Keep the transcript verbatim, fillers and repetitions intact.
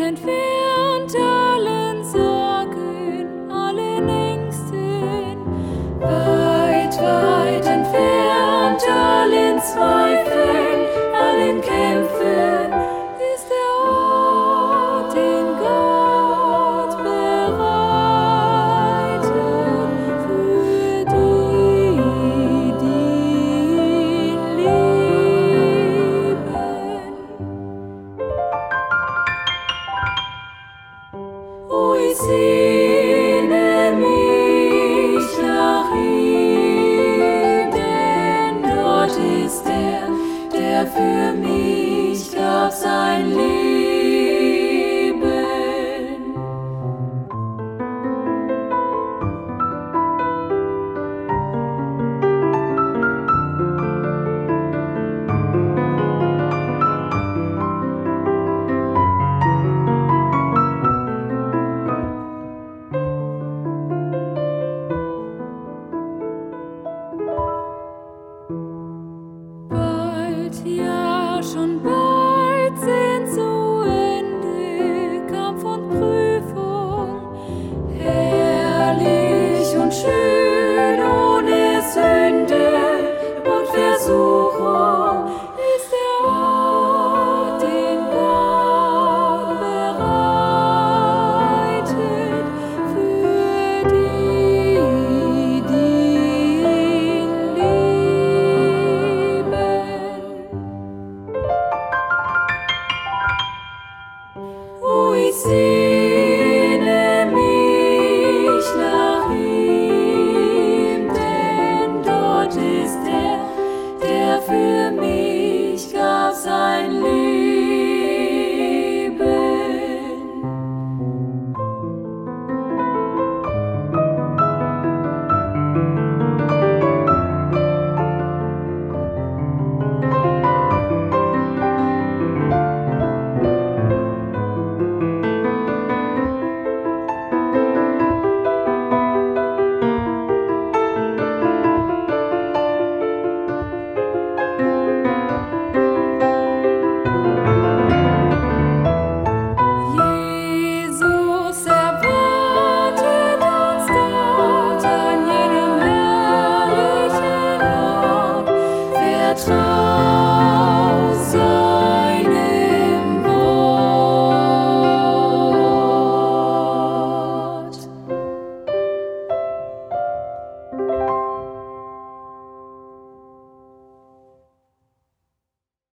entfernt allen Sorgen, allen Ängsten, weit, weit entfernt allen Zweifeln, allen Kämpfen, ist der Ort, den Gott bereitet für die, die ihn lieben. Oh, ich sehne mich nach ihm, denn dort ist er, der für mich gab sein Leben. Bald, ja, schon bald sind zu Ende Kampf und Prüfung, herrlich und schön ohne Sünde und Versuchung ist der Ort, den Gott bereitet für die, die ihn lieben. Oh, ich sehne mich nach ihm, denn dort ist er, der für